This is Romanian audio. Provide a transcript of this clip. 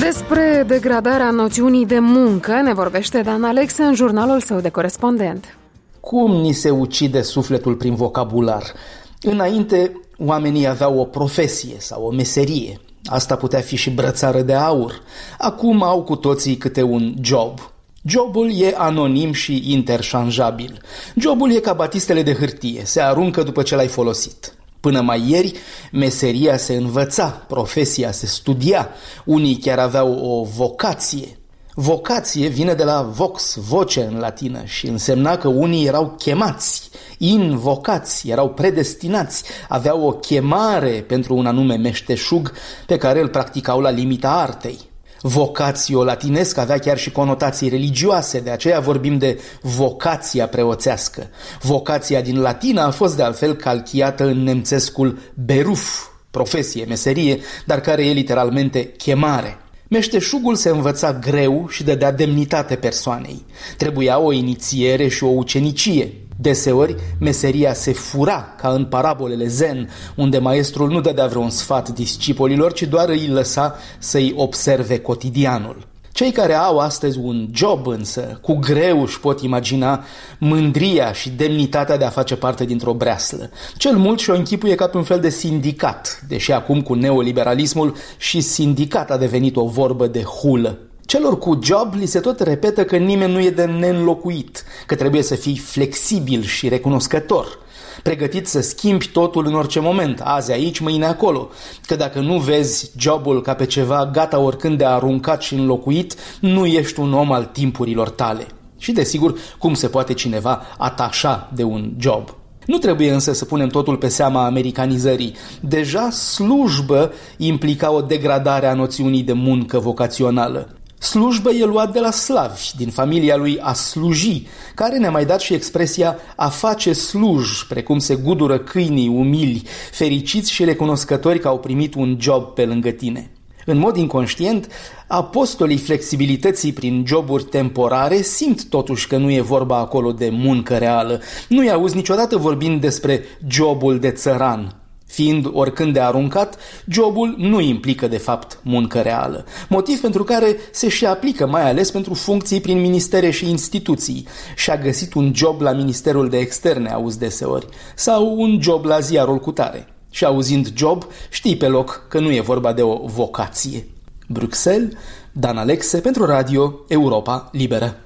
Despre degradarea noțiunii de muncă ne vorbește Dan Alexe în jurnalul său de corespondent. Cum ni se ucide sufletul prin vocabular? Înainte, oamenii aveau o profesie sau o meserie. Asta putea fi și brățară de aur. Acum au cu toții câte un job. Jobul e anonim și interșanjabil. Jobul e ca batistele de hârtie, se aruncă după ce l-ai folosit. Până mai ieri, meseria se învăța, profesia se studia, unii chiar aveau o vocație. Vocație vine de la vox, voce în latină, și însemna că unii erau chemați, invocați, erau predestinați, aveau o chemare pentru un anume meșteșug pe care îl practicau la limita artei. Vocatio latinesc avea chiar și conotații religioase, de aceea vorbim de vocația preoțească. Vocația din latină a fost de altfel calchiată în nemțescul beruf, profesie, meserie, dar care e literalmente chemare. Meșteșugul se învăța greu și dădea demnitate persoanei. Trebuia o inițiere și o ucenicie. Deseori, meseria se fura, ca în parabolele zen, unde maestrul nu dădea vreun sfat discipolilor, ci doar îi lăsa să-i observe cotidianul. Cei care au astăzi un job însă, cu greu își pot imagina mândria și demnitatea de a face parte dintr-o breaslă. Cel mult și-o închipuie ca pe un fel de sindicat, deși acum cu neoliberalismul și sindicat a devenit o vorbă de hulă. Celor cu job li se tot repetă că nimeni nu e de neînlocuit, că trebuie să fii flexibil și recunoscător, pregătit să schimbi totul în orice moment, azi aici, mâine acolo, că dacă nu vezi jobul ca pe ceva gata oricând de aruncat și înlocuit, nu ești un om al timpurilor tale. Și desigur, cum se poate cineva atașa de un job? Nu trebuie însă să punem totul pe seama americanizării. Deja slujbă implica o degradare a noțiunii de muncă vocațională. Slujbă e luat de la slavi, din familia lui a sluji, care ne-a mai dat și expresia a face sluj, precum se gudură câinii umili, fericiți și recunoscători că au primit un job pe lângă tine. În mod inconștient, apostolii flexibilității prin joburi temporare simt totuși că nu e vorba acolo de muncă reală. Nu-i auzi niciodată vorbind despre jobul de țăran. Fiind oricând de aruncat, jobul nu implică de fapt muncă reală, motiv pentru care se și aplică mai ales pentru funcții prin ministere și instituții. Și-a găsit un job la Ministerul de Externe, auzi deseori, sau un job la ziarul cutare. Și auzind job, știi pe loc că nu e vorba de o vocație. Bruxelles, Dan Alexe pentru Radio Europa Liberă.